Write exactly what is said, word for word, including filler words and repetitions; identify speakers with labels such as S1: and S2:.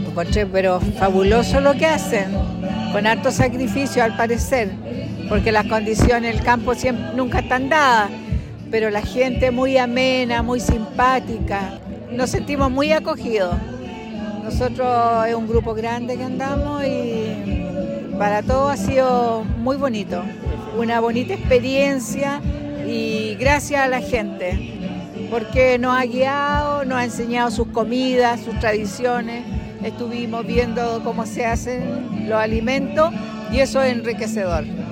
S1: Encontré pero fabuloso lo que hacen, con harto sacrificio al parecer, porque las condiciones del campo siempre, nunca están dadas, pero la gente muy amena, muy simpática, nos sentimos muy acogidos. Nosotros es un grupo grande que andamos y para todos ha sido muy bonito, una bonita experiencia y gracias a la gente, porque nos ha guiado, nos ha enseñado sus comidas, sus tradiciones, estuvimos viendo cómo se hacen los alimentos y eso es enriquecedor.